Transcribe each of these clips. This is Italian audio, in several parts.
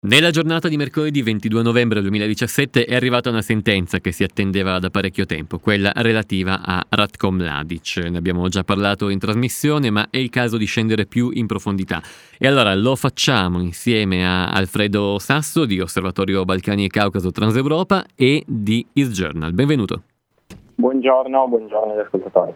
Nella giornata di mercoledì 22 novembre 2017 è arrivata una sentenza che si attendeva da parecchio tempo, quella relativa a Ratko Mladic. Ne abbiamo già parlato in trasmissione, ma è il caso di scendere più in profondità. E allora lo facciamo insieme a Alfredo Sasso di Osservatorio Balcani e Caucaso Transeuropa e di East Journal. Benvenuto. Buongiorno agli ascoltatori.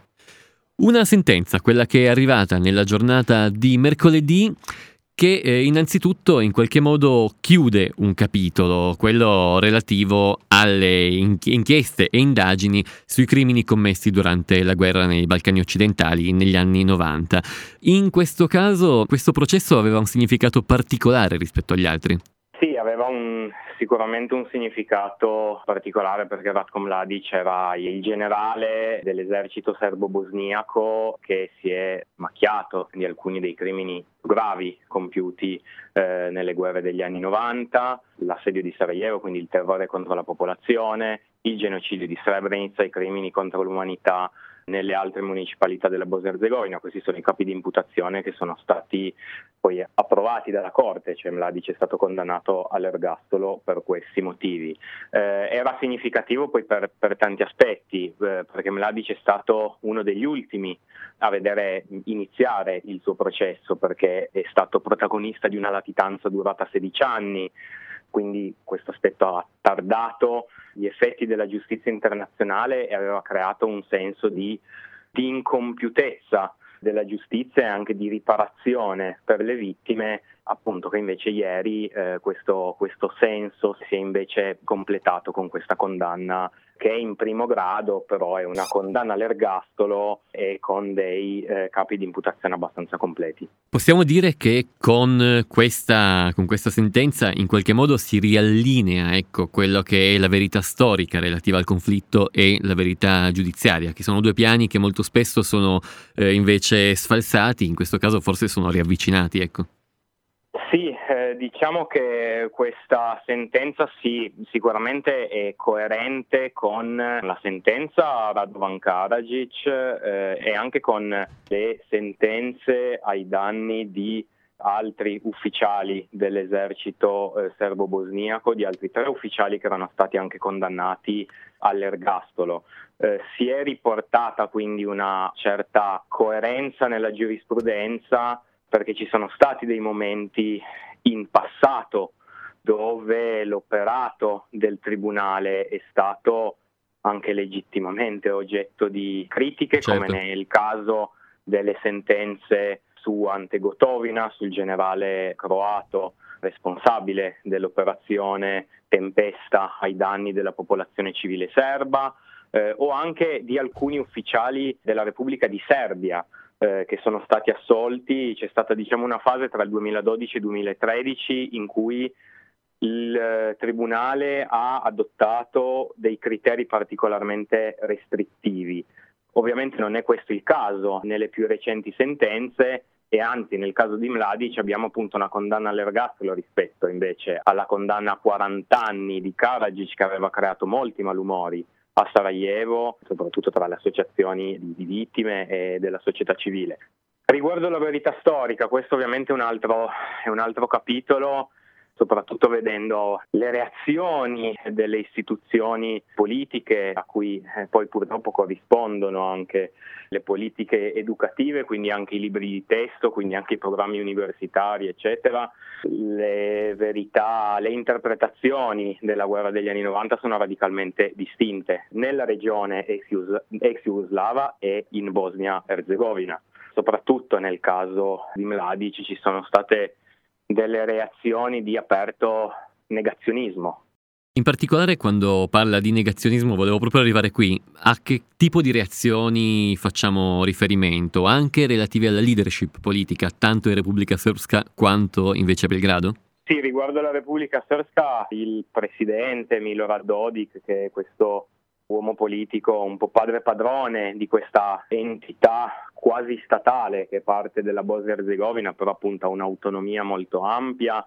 Una sentenza, quella che è arrivata nella giornata di mercoledì, che innanzitutto in qualche modo chiude un capitolo, quello relativo alle inchieste e indagini sui crimini commessi durante la guerra nei Balcani occidentali negli anni 90. In questo caso, questo processo aveva un significato particolare rispetto agli altri. Sì, aveva sicuramente un significato particolare perché Ratko Mladic era il generale dell'esercito serbo-bosniaco che si è macchiato di alcuni dei crimini gravi compiuti nelle guerre degli anni 90, l'assedio di Sarajevo, quindi il terrore contro la popolazione, il genocidio di Srebrenica, i crimini contro l'umanità nelle altre municipalità della Bosnia-Erzegovina. Questi sono i capi di imputazione che sono stati poi approvati dalla Corte, cioè Mladic è stato condannato all'ergastolo per questi motivi. Era significativo poi per tanti aspetti, perché Mladic è stato uno degli ultimi a vedere iniziare il suo processo, perché è stato protagonista di una latitanza durata 16 anni, quindi questo aspetto ha tardato gli effetti della giustizia internazionale e aveva creato un senso di incompiutezza della giustizia e anche di riparazione per le vittime, appunto, che invece ieri questo senso si è invece completato con questa condanna che è in primo grado, però è una condanna all'ergastolo e con dei capi di imputazione abbastanza completi. Possiamo dire che con questa sentenza in qualche modo si riallinea, quello che è la verità storica relativa al conflitto e la verità giudiziaria, che sono due piani che molto spesso sono invece sfalsati, in questo caso forse sono riavvicinati, Sì, diciamo che questa sentenza sicuramente è coerente con la sentenza Radovan Karadzic e anche con le sentenze ai danni di altri ufficiali dell'esercito serbo-bosniaco, di altri 3 ufficiali che erano stati anche condannati all'ergastolo. Si è riportata quindi una certa coerenza nella giurisprudenza, perché ci sono stati dei momenti in passato dove l'operato del tribunale è stato anche legittimamente oggetto di critiche, Certo. come nel caso delle sentenze su Ante Gotovina, sul generale croato responsabile dell'operazione Tempesta ai danni della popolazione civile serba, o anche di alcuni ufficiali della Repubblica di Serbia che sono stati assolti. C'è stata una fase tra il 2012 e il 2013 in cui il Tribunale ha adottato dei criteri particolarmente restrittivi. Ovviamente non è questo il caso nelle più recenti sentenze, e anzi nel caso di Mladic abbiamo appunto una condanna all'ergastolo rispetto invece alla condanna a 40 anni di Karadzic, che aveva creato molti malumori a Sarajevo, soprattutto tra le associazioni di vittime e della società civile. Riguardo la verità storica, questo ovviamente è un altro capitolo, soprattutto vedendo le reazioni delle istituzioni politiche a cui poi purtroppo corrispondono anche le politiche educative, quindi anche i libri di testo, quindi anche i programmi universitari, eccetera. Le verità, le interpretazioni della guerra degli anni 90 sono radicalmente distinte nella regione ex jugoslava e in Bosnia-Erzegovina. Soprattutto nel caso di Mladic ci sono state delle reazioni di aperto negazionismo. In particolare, quando parla di negazionismo, volevo proprio arrivare qui. A che tipo di reazioni facciamo riferimento, anche relative alla leadership politica, tanto in Repubblica Srpska quanto invece a Belgrado? Sì, riguardo alla Repubblica Srpska, il presidente Milorad Dodik, che è questo uomo politico un po' padre padrone di questa entità quasi statale che è parte della Bosnia-Erzegovina, però appunto ha un'autonomia molto ampia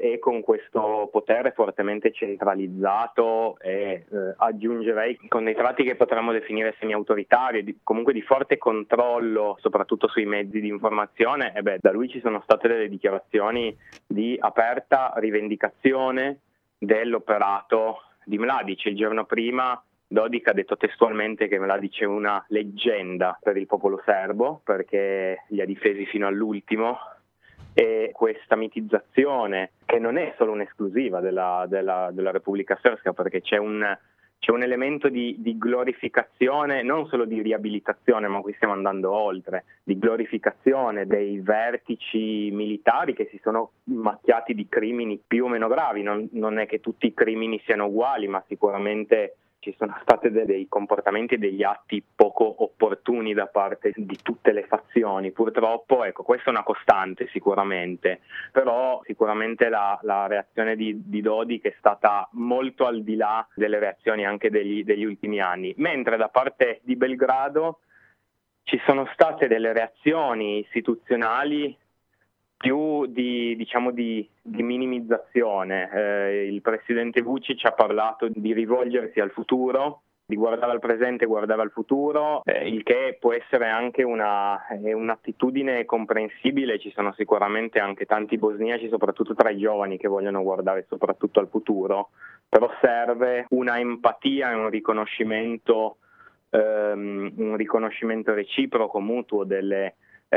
e con questo potere fortemente centralizzato e aggiungerei con dei tratti che potremmo definire semi-autoritari, comunque di forte controllo soprattutto sui mezzi di informazione, da lui ci sono state delle dichiarazioni di aperta rivendicazione dell'operato di Mladic. Il giorno prima Dodik ha detto testualmente che Mladic è una leggenda per il popolo serbo perché li ha difesi fino all'ultimo, e questa mitizzazione, che non è solo un'esclusiva della Repubblica Srpska, perché c'è un elemento di glorificazione, non solo di riabilitazione, ma qui stiamo andando oltre, di glorificazione dei vertici militari che si sono macchiati di crimini più o meno gravi. Non è che tutti i crimini siano uguali, ma sicuramente ci sono stati dei comportamenti e degli atti poco opportuni da parte di tutte le fazioni. Purtroppo, questa è una costante sicuramente, però sicuramente la reazione di Dodik è stata molto al di là delle reazioni anche degli ultimi anni, mentre da parte di Belgrado ci sono state delle reazioni istituzionali più di minimizzazione. Il presidente Vučić ha parlato di rivolgersi al futuro, di guardare al presente e guardare al futuro, il che può essere anche un'attitudine comprensibile. Ci sono sicuramente anche tanti bosniaci, soprattutto tra i giovani, che vogliono guardare soprattutto al futuro, però serve una empatia e un riconoscimento reciproco, mutuo delle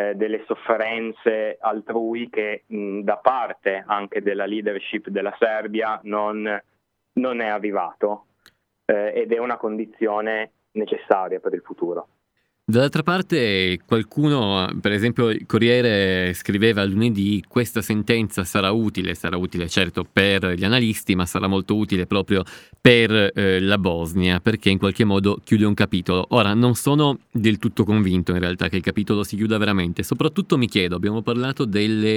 sofferenze altrui che da parte anche della leadership della Serbia non è arrivato, ed è una condizione necessaria per il futuro. Dall'altra parte qualcuno, per esempio il Corriere scriveva lunedì: questa sentenza sarà utile certo per gli analisti, ma sarà molto utile proprio per la Bosnia, perché in qualche modo chiude un capitolo. Ora, non sono del tutto convinto in realtà che il capitolo si chiuda veramente, soprattutto mi chiedo, abbiamo parlato delle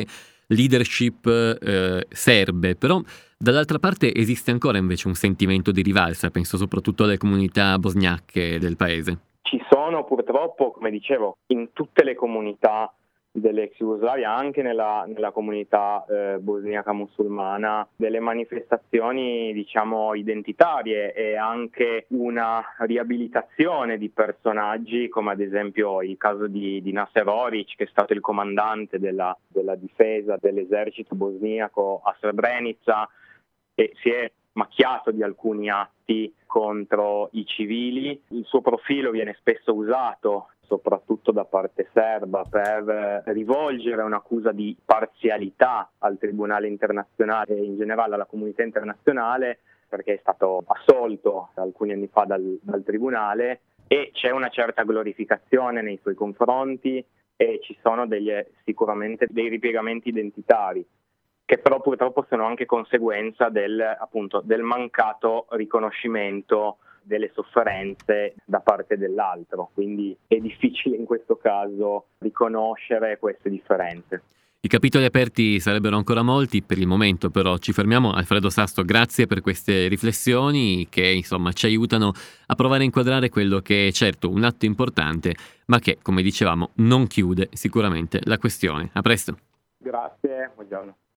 leadership serbe, però dall'altra parte esiste ancora invece un sentimento di rivalsa, penso soprattutto alle comunità bosniache del paese. Ci sono purtroppo, come dicevo, in tutte le comunità dell'ex Jugoslavia, anche nella comunità bosniaca musulmana, delle manifestazioni identitarie e anche una riabilitazione di personaggi, come ad esempio il caso di Nasser Oric, che è stato il comandante della difesa dell'esercito bosniaco a Srebrenica, e si è macchiato di alcuni atti contro i civili. Il suo profilo viene spesso usato, soprattutto da parte serba, per rivolgere un'accusa di parzialità al Tribunale internazionale e in generale alla comunità internazionale, perché è stato assolto alcuni anni fa dal Tribunale, e c'è una certa glorificazione nei suoi confronti e ci sono sicuramente dei ripiegamenti identitari, che però purtroppo sono anche conseguenza del mancato riconoscimento delle sofferenze da parte dell'altro, quindi è difficile in questo caso riconoscere queste differenze. I capitoli aperti sarebbero ancora molti, per il momento però ci fermiamo. Alfredo Sasto, grazie per queste riflessioni che insomma ci aiutano a provare a inquadrare quello che è certo un atto importante, ma che, come dicevamo, non chiude sicuramente la questione. A presto. Grazie, buongiorno.